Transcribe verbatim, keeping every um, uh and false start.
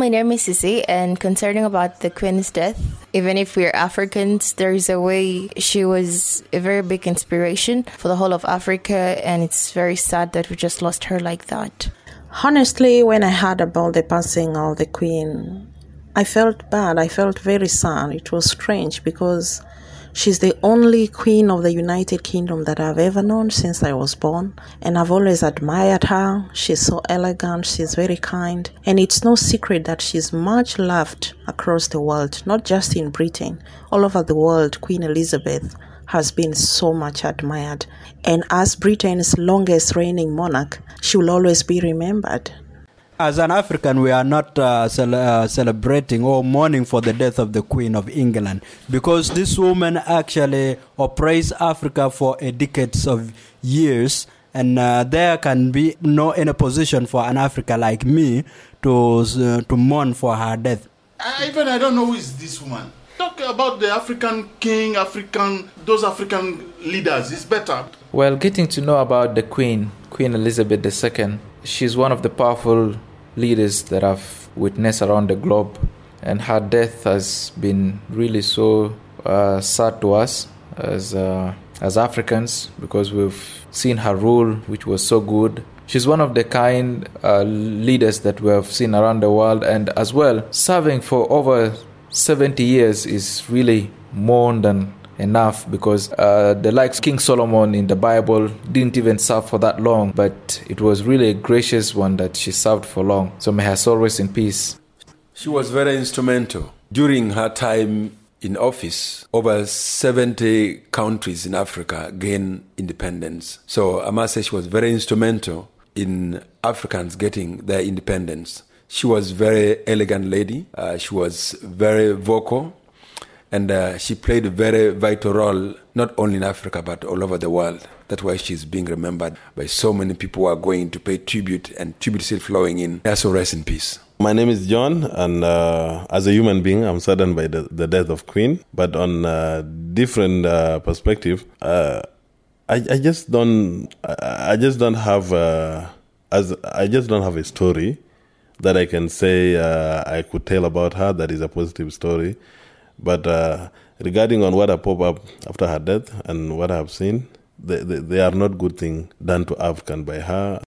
my name is Sisi, and concerning about the Queen's death, even if we're Africans, there is a way she was a very big inspiration for the whole of Africa, and it's very sad that we just lost her like that. Honestly, when I heard about the passing of the Queen, I felt bad. I felt very sad. It was strange because she's the only queen of the United Kingdom that I've ever known since I was born. And I've always admired her. She's so elegant. She's very kind. And it's no secret that she's much loved across the world, not just in Britain. All over the world, Queen Elizabeth has been so much admired. And as Britain's longest reigning monarch, she will always be remembered. As an African, we are not uh, cel- uh, celebrating or mourning for the death of the Queen of England, because this woman actually oppressed Africa for a decades of years, and uh, there can be no any position for an African like me to uh, to mourn for her death. I, even I don't know who is this woman. Talk about the African king, African those African leaders. It's better. Well, getting to know about the Queen, Queen Elizabeth the Second, she's one of the powerful leaders that I've witnessed around the globe, and her death has been really so uh, sad to us as uh, as Africans, because we've seen her rule, which was so good. She's one of the kind uh, leaders that we have seen around the world, and as well, serving for over seventy years is really more than enough, because uh, the likes King Solomon in the Bible didn't even serve for that long, but it was really a gracious one that she served for long. So may her soul rest in peace. She was very instrumental. During her time in office, over seventy countries in Africa gained independence. So I must say she was very instrumental in Africans getting their independence. She was a very elegant lady. Uh, she was very vocal. And uh, she played a very vital role, not only in Africa, but all over the world. That's why she's being remembered by so many people who are going to pay tribute, and tribute still flowing in. So rest in peace. My name is John, and uh, as a human being, I'm saddened by the, the death of Queen. But on a different uh, perspective, uh, I, I just don't, I, I just don't have, uh, as I just don't have a story that I can say uh, I could tell about her that is a positive story. But uh, regarding on what I pop up after her death and what I have seen, they, they, they are not good things done to African by her.